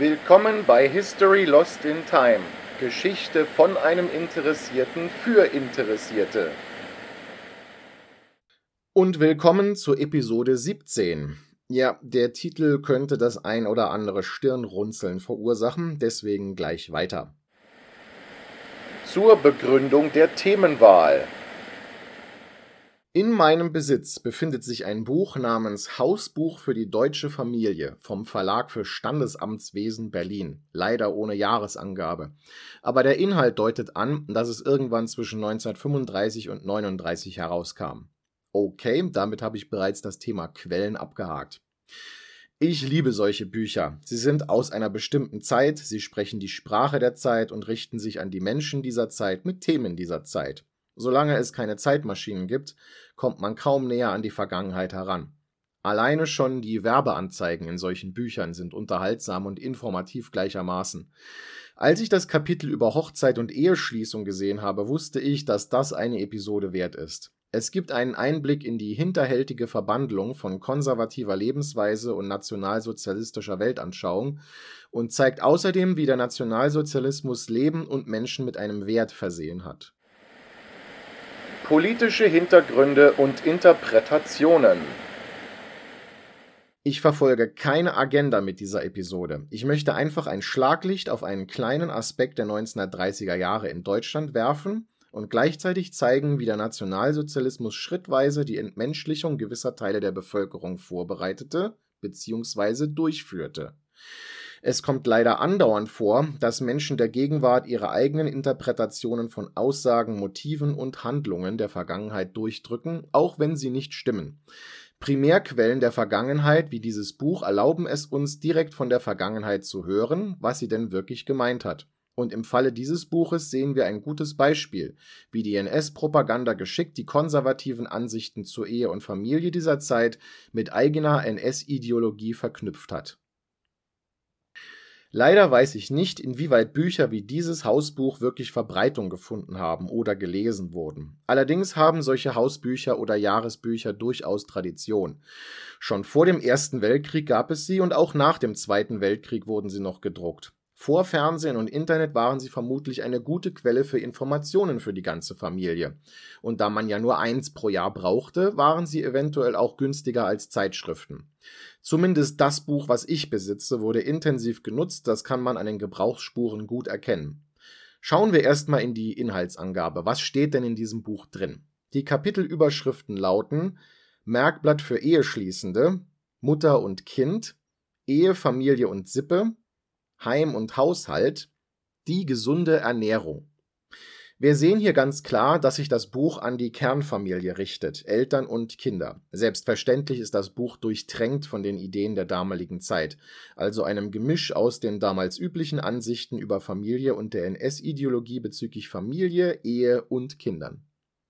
Willkommen bei History Lost in Time. Geschichte von einem Interessierten für Interessierte. Und willkommen zur Episode 17. Ja, der Titel könnte das ein oder andere Stirnrunzeln verursachen, deswegen gleich weiter. Zur Begründung der Themenwahl. In meinem Besitz befindet sich ein Buch namens Hausbuch für die deutsche Familie vom Verlag für Standesamtswesen Berlin, leider ohne Jahresangabe. Aber der Inhalt deutet an, dass es irgendwann zwischen 1935 und 1939 herauskam. Okay, damit habe ich bereits das Thema Quellen abgehakt. Ich liebe solche Bücher. Sie sind aus einer bestimmten Zeit, sie sprechen die Sprache der Zeit und richten sich an die Menschen dieser Zeit mit Themen dieser Zeit. Solange es keine Zeitmaschinen gibt, kommt man kaum näher an die Vergangenheit heran. Alleine schon die Werbeanzeigen in solchen Büchern sind unterhaltsam und informativ gleichermaßen. Als ich das Kapitel über Hochzeit und Eheschließung gesehen habe, wusste ich, dass das eine Episode wert ist. Es gibt einen Einblick in die hinterhältige Verbandlung von konservativer Lebensweise und nationalsozialistischer Weltanschauung und zeigt außerdem, wie der Nationalsozialismus Leben und Menschen mit einem Wert versehen hat. Politische Hintergründe und Interpretationen. Ich verfolge keine Agenda mit dieser Episode. Ich möchte einfach ein Schlaglicht auf einen kleinen Aspekt der 1930er Jahre in Deutschland werfen und gleichzeitig zeigen, wie der Nationalsozialismus schrittweise die Entmenschlichung gewisser Teile der Bevölkerung vorbereitete bzw. durchführte. Es kommt leider andauernd vor, dass Menschen der Gegenwart ihre eigenen Interpretationen von Aussagen, Motiven und Handlungen der Vergangenheit durchdrücken, auch wenn sie nicht stimmen. Primärquellen der Vergangenheit wie dieses Buch erlauben es uns, direkt von der Vergangenheit zu hören, was sie denn wirklich gemeint hat. Und im Falle dieses Buches sehen wir ein gutes Beispiel, wie die NS-Propaganda geschickt die konservativen Ansichten zur Ehe und Familie dieser Zeit mit eigener NS-Ideologie verknüpft hat. Leider weiß ich nicht, inwieweit Bücher wie dieses Hausbuch wirklich Verbreitung gefunden haben oder gelesen wurden. Allerdings haben solche Hausbücher oder Jahresbücher durchaus Tradition. Schon vor dem Ersten Weltkrieg gab es sie und auch nach dem Zweiten Weltkrieg wurden sie noch gedruckt. Vor Fernsehen und Internet waren sie vermutlich eine gute Quelle für Informationen für die ganze Familie. Und da man ja nur eins pro Jahr brauchte, waren sie eventuell auch günstiger als Zeitschriften. Zumindest das Buch, was ich besitze, wurde intensiv genutzt, das kann man an den Gebrauchsspuren gut erkennen. Schauen wir erstmal in die Inhaltsangabe. Was steht denn in diesem Buch drin? Die Kapitelüberschriften lauten: Merkblatt für Eheschließende, Mutter und Kind, Ehe, Familie und Sippe, Heim und Haushalt, die gesunde Ernährung. Wir sehen hier ganz klar, dass sich das Buch an die Kernfamilie richtet, Eltern und Kinder. Selbstverständlich ist das Buch durchtränkt von den Ideen der damaligen Zeit, also einem Gemisch aus den damals üblichen Ansichten über Familie und der NS-Ideologie bezüglich Familie, Ehe und Kindern.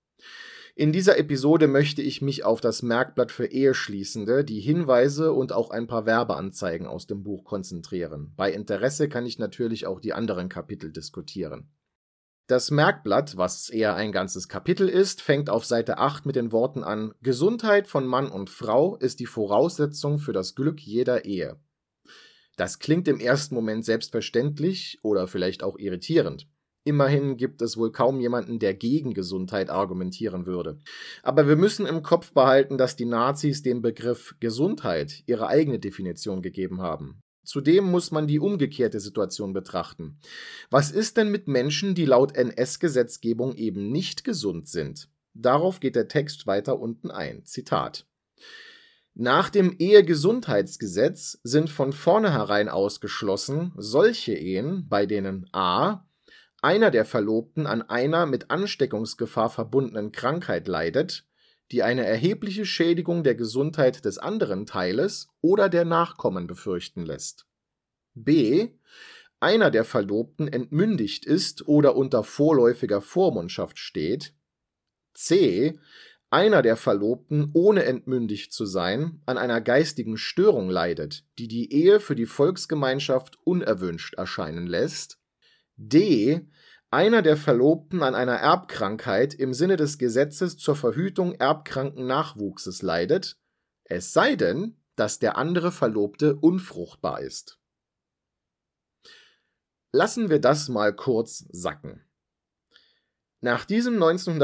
In dieser Episode möchte ich mich auf das Merkblatt für Eheschließende, die Hinweise und auch ein paar Werbeanzeigen aus dem Buch konzentrieren. Bei Interesse kann ich natürlich auch die anderen Kapitel diskutieren. Das Merkblatt, was eher ein ganzes Kapitel ist, fängt auf Seite 8 mit den Worten an: Gesundheit von Mann und Frau ist die Voraussetzung für das Glück jeder Ehe. Das klingt im ersten Moment selbstverständlich oder vielleicht auch irritierend. Immerhin gibt es wohl kaum jemanden, der gegen Gesundheit argumentieren würde. Aber wir müssen im Kopf behalten, dass die Nazis dem Begriff Gesundheit ihre eigene Definition gegeben haben. Zudem muss man die umgekehrte Situation betrachten. Was ist denn mit Menschen, die laut NS-Gesetzgebung eben nicht gesund sind? Darauf geht der Text weiter unten ein. Zitat: Nach dem Ehegesundheitsgesetz sind von vornherein ausgeschlossen solche Ehen, bei denen a. einer der Verlobten an einer mit Ansteckungsgefahr verbundenen Krankheit leidet, die eine erhebliche Schädigung der Gesundheit des anderen Teiles oder der Nachkommen befürchten lässt. b. einer der Verlobten entmündigt ist oder unter vorläufiger Vormundschaft steht. c. einer der Verlobten, ohne entmündigt zu sein, an einer geistigen Störung leidet, die die Ehe für die Volksgemeinschaft unerwünscht erscheinen lässt. d. einer der Verlobten an einer Erbkrankheit im Sinne des Gesetzes zur Verhütung erbkranken Nachwuchses leidet, es sei denn, dass der andere Verlobte unfruchtbar ist. Lassen wir das mal kurz sacken. Nach diesem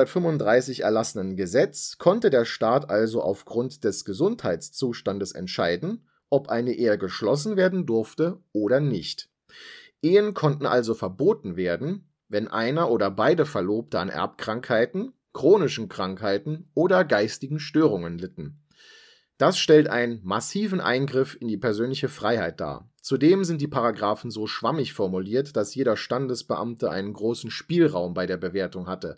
1935 erlassenen Gesetz konnte der Staat also aufgrund des Gesundheitszustandes entscheiden, ob eine Ehe geschlossen werden durfte oder nicht. Ehen konnten also verboten werden, wenn einer oder beide Verlobte an Erbkrankheiten, chronischen Krankheiten oder geistigen Störungen litten. Das stellt einen massiven Eingriff in die persönliche Freiheit dar. Zudem sind die Paragraphen so schwammig formuliert, dass jeder Standesbeamte einen großen Spielraum bei der Bewertung hatte.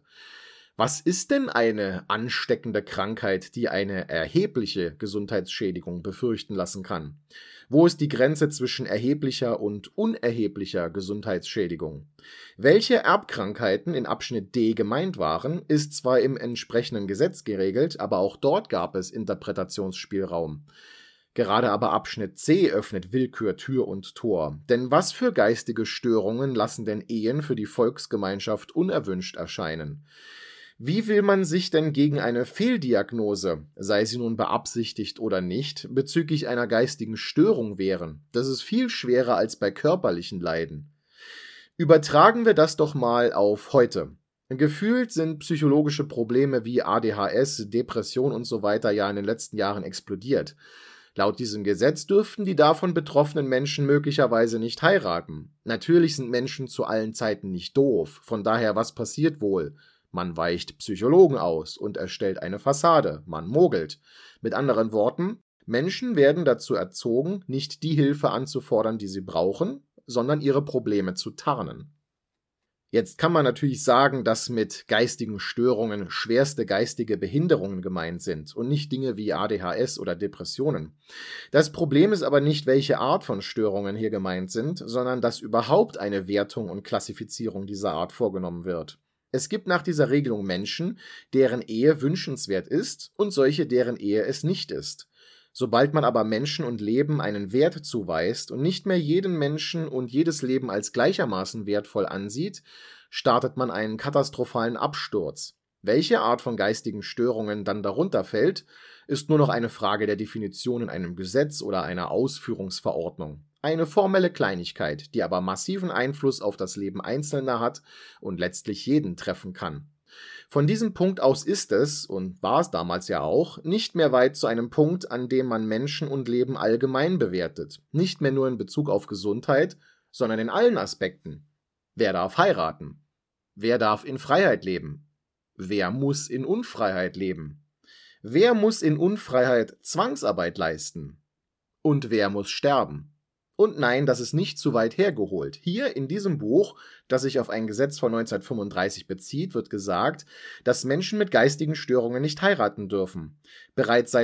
Was ist denn eine ansteckende Krankheit, die eine erhebliche Gesundheitsschädigung befürchten lassen kann? Wo ist die Grenze zwischen erheblicher und unerheblicher Gesundheitsschädigung? Welche Erbkrankheiten in Abschnitt D gemeint waren, ist zwar im entsprechenden Gesetz geregelt, aber auch dort gab es Interpretationsspielraum. Gerade aber Abschnitt C öffnet Willkür Tür und Tor. Denn was für geistige Störungen lassen denn Ehen für die Volksgemeinschaft unerwünscht erscheinen? Wie will man sich denn gegen eine Fehldiagnose, sei sie nun beabsichtigt oder nicht, bezüglich einer geistigen Störung wehren? Das ist viel schwerer als bei körperlichen Leiden. Übertragen wir das doch mal auf heute. Gefühlt sind psychologische Probleme wie ADHS, Depression und so weiter ja in den letzten Jahren explodiert. Laut diesem Gesetz dürften die davon betroffenen Menschen möglicherweise nicht heiraten. Natürlich sind Menschen zu allen Zeiten nicht doof, von daher was passiert wohl? Man weicht Psychologen aus und erstellt eine Fassade, man mogelt. Mit anderen Worten, Menschen werden dazu erzogen, nicht die Hilfe anzufordern, die sie brauchen, sondern ihre Probleme zu tarnen. Jetzt kann man natürlich sagen, dass mit geistigen Störungen schwerste geistige Behinderungen gemeint sind und nicht Dinge wie ADHS oder Depressionen. Das Problem ist aber nicht, welche Art von Störungen hier gemeint sind, sondern dass überhaupt eine Wertung und Klassifizierung dieser Art vorgenommen wird. Es gibt nach dieser Regelung Menschen, deren Ehe wünschenswert ist und solche, deren Ehe es nicht ist. Sobald man aber Menschen und Leben einen Wert zuweist und nicht mehr jeden Menschen und jedes Leben als gleichermaßen wertvoll ansieht, startet man einen katastrophalen Absturz. Welche Art von geistigen Störungen dann darunter fällt, ist nur noch eine Frage der Definition in einem Gesetz oder einer Ausführungsverordnung. Eine formelle Kleinigkeit, die aber massiven Einfluss auf das Leben Einzelner hat und letztlich jeden treffen kann. Von diesem Punkt aus ist es, und war es damals ja auch, nicht mehr weit zu einem Punkt, an dem man Menschen und Leben allgemein bewertet. Nicht mehr nur in Bezug auf Gesundheit, sondern in allen Aspekten. Wer darf heiraten? Wer darf in Freiheit leben? Wer muss in Unfreiheit leben? Wer muss in Unfreiheit Zwangsarbeit leisten? Und wer muss sterben? Und nein, das ist nicht zu weit hergeholt. Hier in diesem Buch, das sich auf ein Gesetz von 1935 bezieht, wird gesagt, dass Menschen mit geistigen Störungen nicht heiraten dürfen. Bereits seit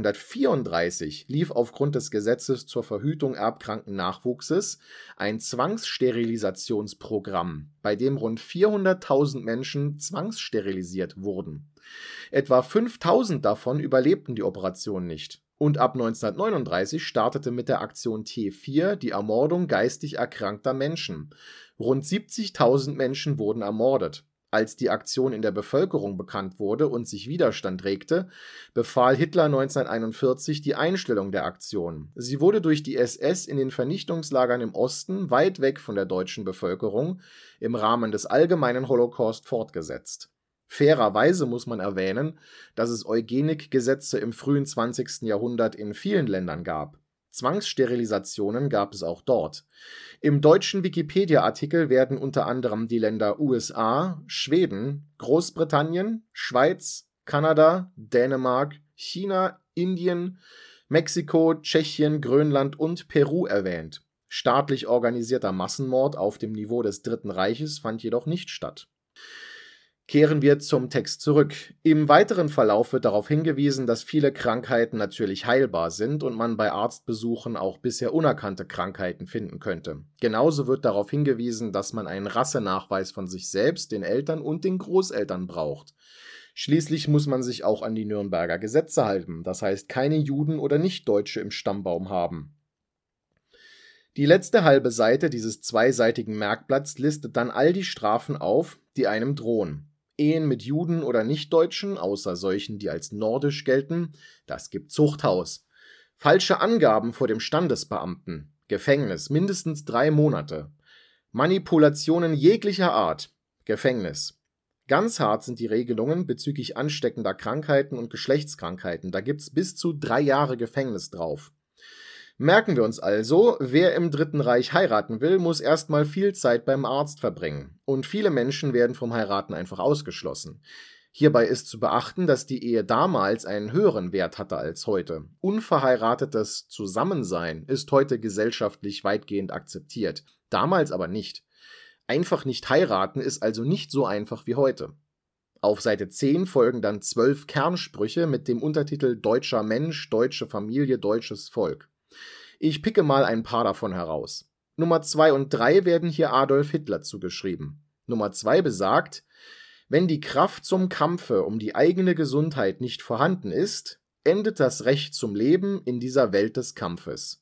1934 lief aufgrund des Gesetzes zur Verhütung erbkranken Nachwuchses ein Zwangssterilisationsprogramm, bei dem rund 400.000 Menschen zwangssterilisiert wurden. Etwa 5.000 davon überlebten die Operation nicht. Und ab 1939 startete mit der Aktion T4 die Ermordung geistig erkrankter Menschen. Rund 70.000 Menschen wurden ermordet. Als die Aktion in der Bevölkerung bekannt wurde und sich Widerstand regte, befahl Hitler 1941 die Einstellung der Aktion. Sie wurde durch die SS in den Vernichtungslagern im Osten, weit weg von der deutschen Bevölkerung, im Rahmen des allgemeinen Holocaust fortgesetzt. Fairerweise muss man erwähnen, dass es Eugenikgesetze im frühen 20. Jahrhundert in vielen Ländern gab. Zwangssterilisationen gab es auch dort. Im deutschen Wikipedia-Artikel werden unter anderem die Länder USA, Schweden, Großbritannien, Schweiz, Kanada, Dänemark, China, Indien, Mexiko, Tschechien, Grönland und Peru erwähnt. Staatlich organisierter Massenmord auf dem Niveau des Dritten Reiches fand jedoch nicht statt. Kehren wir zum Text zurück. Im weiteren Verlauf wird darauf hingewiesen, dass viele Krankheiten natürlich heilbar sind und man bei Arztbesuchen auch bisher unerkannte Krankheiten finden könnte. Genauso wird darauf hingewiesen, dass man einen Rassenachweis von sich selbst, den Eltern und den Großeltern braucht. Schließlich muss man sich auch an die Nürnberger Gesetze halten, das heißt keine Juden oder Nichtdeutsche im Stammbaum haben. Die letzte halbe Seite dieses zweiseitigen Merkblatts listet dann all die Strafen auf, die einem drohen. Ehen mit Juden oder Nichtdeutschen, außer solchen, die als nordisch gelten, das gibt Zuchthaus. Falsche Angaben vor dem Standesbeamten, Gefängnis, mindestens 3 Monate. Manipulationen jeglicher Art, Gefängnis. Ganz hart sind die Regelungen bezüglich ansteckender Krankheiten und Geschlechtskrankheiten. Da gibt's bis zu 3 Jahre Gefängnis drauf. Merken wir uns also, wer im Dritten Reich heiraten will, muss erstmal viel Zeit beim Arzt verbringen. Und viele Menschen werden vom Heiraten einfach ausgeschlossen. Hierbei ist zu beachten, dass die Ehe damals einen höheren Wert hatte als heute. Unverheiratetes Zusammensein ist heute gesellschaftlich weitgehend akzeptiert, damals aber nicht. Einfach nicht heiraten ist also nicht so einfach wie heute. Auf Seite 10 folgen dann 12 Kernsprüche mit dem Untertitel Deutscher Mensch, deutsche Familie, deutsches Volk. Ich picke mal ein paar davon heraus. Nummer 2 und 3 werden hier Adolf Hitler zugeschrieben. Nummer 2 besagt: Wenn die Kraft zum Kampfe um die eigene Gesundheit nicht vorhanden ist, endet das Recht zum Leben in dieser Welt des Kampfes.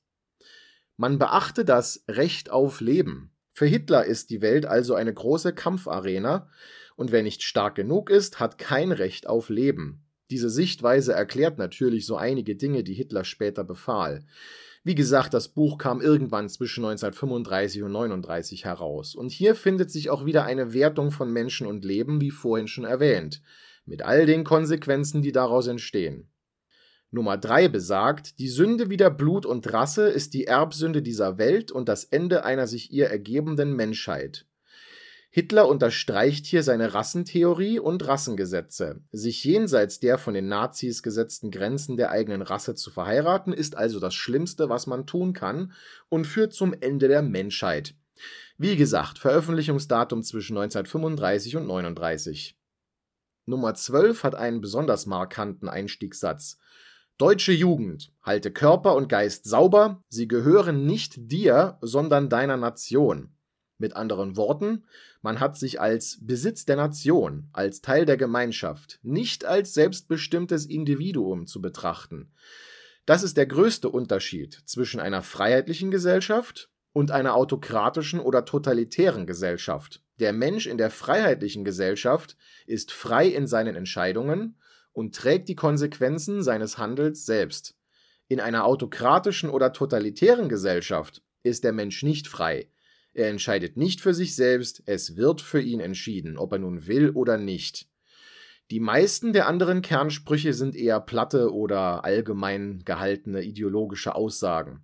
Man beachte das Recht auf Leben. Für Hitler ist die Welt also eine große Kampfarena, und wer nicht stark genug ist, hat kein Recht auf Leben. Diese Sichtweise erklärt natürlich so einige Dinge, die Hitler später befahl. Wie gesagt, das Buch kam irgendwann zwischen 1935 und 1939 heraus. Und hier findet sich auch wieder eine Wertung von Menschen und Leben, wie vorhin schon erwähnt, mit all den Konsequenzen, die daraus entstehen. Nummer 3 besagt: Die Sünde wider Blut und Rasse ist die Erbsünde dieser Welt und das Ende einer sich ihr ergebenden Menschheit. Hitler unterstreicht hier seine Rassentheorie und Rassengesetze. Sich jenseits der von den Nazis gesetzten Grenzen der eigenen Rasse zu verheiraten, ist also das Schlimmste, was man tun kann, und führt zum Ende der Menschheit. Wie gesagt, Veröffentlichungsdatum zwischen 1935 und 1939. Nummer 12 hat einen besonders markanten Einstiegssatz. Deutsche Jugend, halte Körper und Geist sauber, sie gehören nicht dir, sondern deiner Nation. Mit anderen Worten, man hat sich als Besitz der Nation, als Teil der Gemeinschaft, nicht als selbstbestimmtes Individuum zu betrachten. Das ist der größte Unterschied zwischen einer freiheitlichen Gesellschaft und einer autokratischen oder totalitären Gesellschaft. Der Mensch in der freiheitlichen Gesellschaft ist frei in seinen Entscheidungen und trägt die Konsequenzen seines Handels selbst. In einer autokratischen oder totalitären Gesellschaft ist der Mensch nicht frei. Er entscheidet nicht für sich selbst, es wird für ihn entschieden, ob er nun will oder nicht. Die meisten der anderen Kernsprüche sind eher platte oder allgemein gehaltene ideologische Aussagen.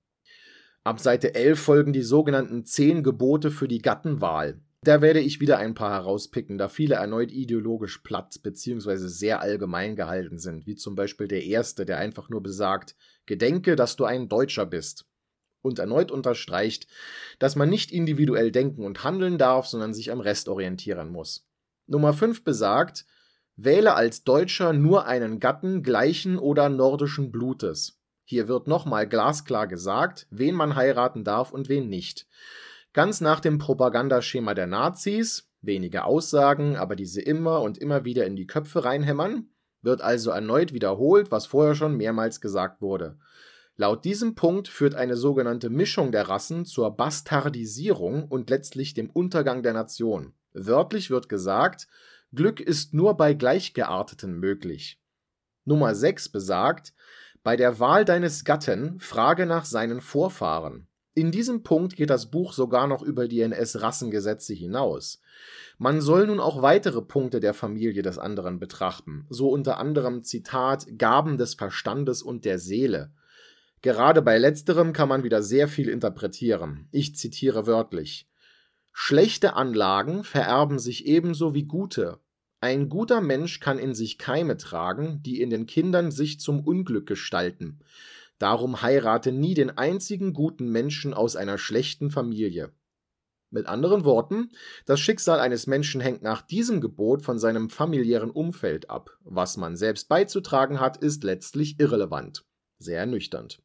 Ab Seite 11 folgen die sogenannten 10 Gebote für die Gattenwahl. Da werde ich wieder ein paar herauspicken, da viele erneut ideologisch platt bzw. sehr allgemein gehalten sind, wie zum Beispiel der erste, der einfach nur besagt: Gedenke, dass du ein Deutscher bist. Und erneut unterstreicht, dass man nicht individuell denken und handeln darf, sondern sich am Rest orientieren muss. Nummer 5 besagt: Wähle als Deutscher nur einen Gatten gleichen oder nordischen Blutes. Hier wird nochmal glasklar gesagt, wen man heiraten darf und wen nicht. Ganz nach dem Propagandaschema der Nazis, wenige Aussagen, aber diese immer und immer wieder in die Köpfe reinhämmern, wird also erneut wiederholt, was vorher schon mehrmals gesagt wurde. Laut diesem Punkt führt eine sogenannte Mischung der Rassen zur Bastardisierung und letztlich dem Untergang der Nation. Wörtlich wird gesagt: Glück ist nur bei Gleichgearteten möglich. Nummer 6 besagt: Bei der Wahl deines Gatten frage nach seinen Vorfahren. In diesem Punkt geht das Buch sogar noch über die NS-Rassengesetze hinaus. Man soll nun auch weitere Punkte der Familie des anderen betrachten, so unter anderem Zitat: Gaben des Verstandes und der Seele. Gerade bei letzterem kann man wieder sehr viel interpretieren. Ich zitiere wörtlich: Schlechte Anlagen vererben sich ebenso wie gute. Ein guter Mensch kann in sich Keime tragen, die in den Kindern sich zum Unglück gestalten. Darum heirate nie den einzigen guten Menschen aus einer schlechten Familie. Mit anderen Worten, das Schicksal eines Menschen hängt nach diesem Gebot von seinem familiären Umfeld ab. Was man selbst beizutragen hat, ist letztlich irrelevant. Sehr ernüchternd.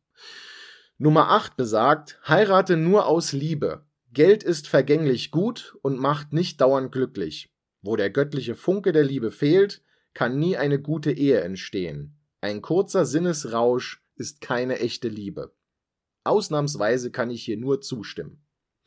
Nummer 8 besagt: Heirate nur aus Liebe. Geld ist vergänglich gut und macht nicht dauernd glücklich. Wo der göttliche Funke der Liebe fehlt, kann nie eine gute Ehe entstehen. Ein kurzer Sinnesrausch ist keine echte Liebe. Ausnahmsweise kann ich hier nur zustimmen.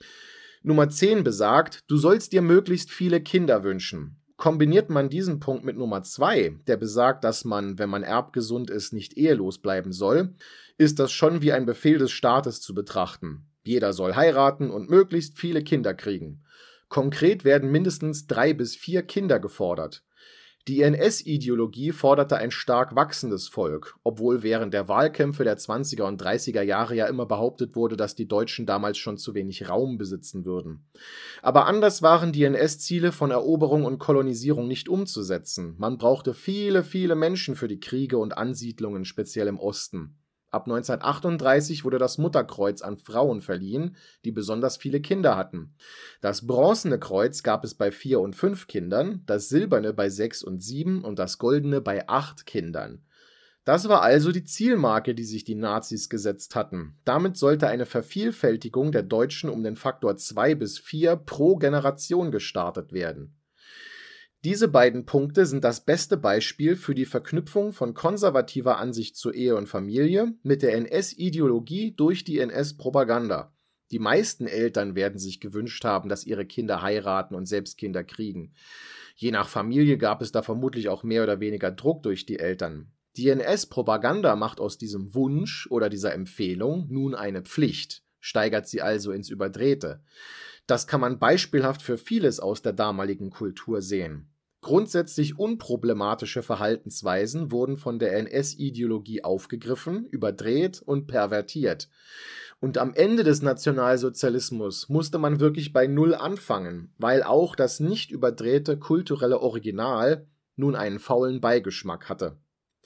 Nummer 10 besagt: Du sollst dir möglichst viele Kinder wünschen. Kombiniert man diesen Punkt mit Nummer 2, der besagt, dass man, wenn man erbgesund ist, nicht ehelos bleiben soll, ist das schon wie ein Befehl des Staates zu betrachten. Jeder soll heiraten und möglichst viele Kinder kriegen. Konkret werden mindestens 3 bis 4 Kinder gefordert. Die NS-Ideologie forderte ein stark wachsendes Volk, obwohl während der Wahlkämpfe der 20er und 30er Jahre ja immer behauptet wurde, dass die Deutschen damals schon zu wenig Raum besitzen würden. Aber anders waren die NS-Ziele von Eroberung und Kolonisierung nicht umzusetzen. Man brauchte viele, viele Menschen für die Kriege und Ansiedlungen, speziell im Osten. Ab 1938 wurde das Mutterkreuz an Frauen verliehen, die besonders viele Kinder hatten. Das bronzene Kreuz gab es bei 4 und 5 Kindern, das silberne bei 6 und 7 und das goldene bei 8 Kindern. Das war also die Zielmarke, die sich die Nazis gesetzt hatten. Damit sollte eine Vervielfältigung der Deutschen um den Faktor 2 bis 4 pro Generation gestartet werden. Diese beiden Punkte sind das beste Beispiel für die Verknüpfung von konservativer Ansicht zur Ehe und Familie mit der NS-Ideologie durch die NS-Propaganda. Die meisten Eltern werden sich gewünscht haben, dass ihre Kinder heiraten und selbst Kinder kriegen. Je nach Familie gab es da vermutlich auch mehr oder weniger Druck durch die Eltern. Die NS-Propaganda macht aus diesem Wunsch oder dieser Empfehlung nun eine Pflicht, steigert sie also ins Überdrehte. Das kann man beispielhaft für vieles aus der damaligen Kultur sehen. Grundsätzlich unproblematische Verhaltensweisen wurden von der NS-Ideologie aufgegriffen, überdreht und pervertiert. Und am Ende des Nationalsozialismus musste man wirklich bei Null anfangen, weil auch das nicht überdrehte kulturelle Original nun einen faulen Beigeschmack hatte.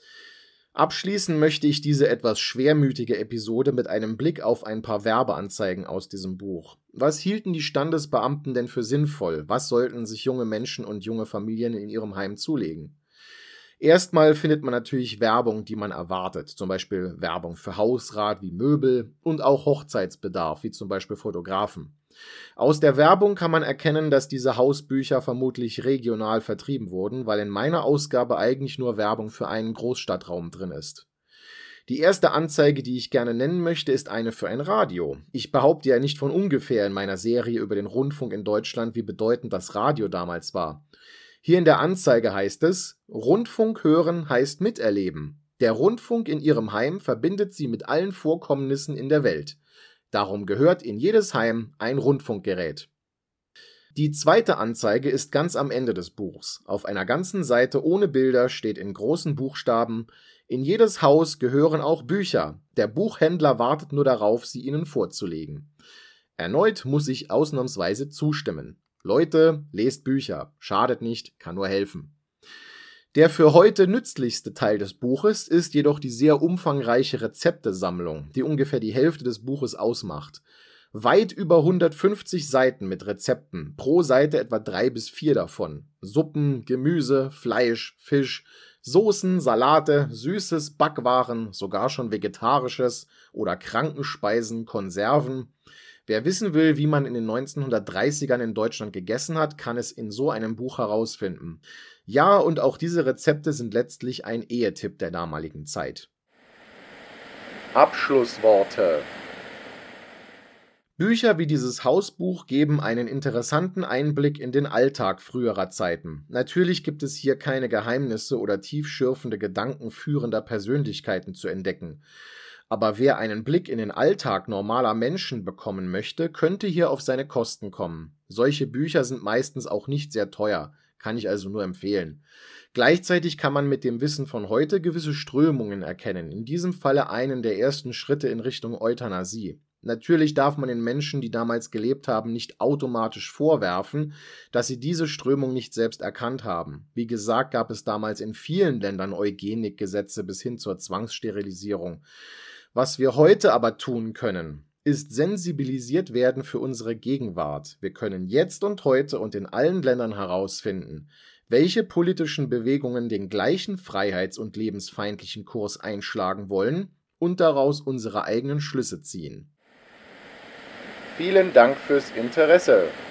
Abschließen möchte ich diese etwas schwermütige Episode mit einem Blick auf ein paar Werbeanzeigen aus diesem Buch. Was hielten die Standesbeamten denn für sinnvoll? Was sollten sich junge Menschen und junge Familien in ihrem Heim zulegen? Erstmal findet man natürlich Werbung, die man erwartet, zum Beispiel Werbung für Hausrat wie Möbel und auch Hochzeitsbedarf, wie zum Beispiel Fotografen. Aus der Werbung kann man erkennen, dass diese Hausbücher vermutlich regional vertrieben wurden, weil in meiner Ausgabe eigentlich nur Werbung für einen Großstadtraum drin ist. Die erste Anzeige, die ich gerne nennen möchte, ist eine für ein Radio. Ich behaupte ja nicht von ungefähr in meiner Serie über den Rundfunk in Deutschland, wie bedeutend das Radio damals war. Hier in der Anzeige heißt es: Rundfunk hören heißt miterleben. Der Rundfunk in Ihrem Heim verbindet Sie mit allen Vorkommnissen in der Welt. Darum gehört in jedes Heim ein Rundfunkgerät. Die zweite Anzeige ist ganz am Ende des Buchs. Auf einer ganzen Seite ohne Bilder steht in großen Buchstaben: In jedes Haus gehören auch Bücher. Der Buchhändler wartet nur darauf, sie Ihnen vorzulegen. Erneut muss ich ausnahmsweise zustimmen. Leute, lest Bücher. Schadet nicht, kann nur helfen. Der für heute nützlichste Teil des Buches ist jedoch die sehr umfangreiche Rezeptesammlung, die ungefähr die Hälfte des Buches ausmacht. Weit über 150 Seiten mit Rezepten, pro Seite etwa 3 bis 4 davon. Suppen, Gemüse, Fleisch, Fisch, Soßen, Salate, Süßes, Backwaren, sogar schon Vegetarisches oder Krankenspeisen, Konserven. Wer wissen will, wie man in den 1930ern in Deutschland gegessen hat, kann es in so einem Buch herausfinden. Ja, und auch diese Rezepte sind letztlich ein Ehetipp der damaligen Zeit. Abschlussworte. Bücher wie dieses Hausbuch geben einen interessanten Einblick in den Alltag früherer Zeiten. Natürlich gibt es hier keine Geheimnisse oder tiefschürfende Gedanken führender Persönlichkeiten zu entdecken. Aber wer einen Blick in den Alltag normaler Menschen bekommen möchte, könnte hier auf seine Kosten kommen. Solche Bücher sind meistens auch nicht sehr teuer, kann ich also nur empfehlen. Gleichzeitig kann man mit dem Wissen von heute gewisse Strömungen erkennen, in diesem Falle einen der ersten Schritte in Richtung Euthanasie. Natürlich darf man den Menschen, die damals gelebt haben, nicht automatisch vorwerfen, dass sie diese Strömung nicht selbst erkannt haben. Wie gesagt, gab es damals in vielen Ländern Eugenikgesetze bis hin zur Zwangssterilisierung. Was wir heute aber tun können, ist sensibilisiert werden für unsere Gegenwart. Wir können jetzt und heute und in allen Ländern herausfinden, welche politischen Bewegungen den gleichen freiheits- und lebensfeindlichen Kurs einschlagen wollen und daraus unsere eigenen Schlüsse ziehen. Vielen Dank fürs Interesse.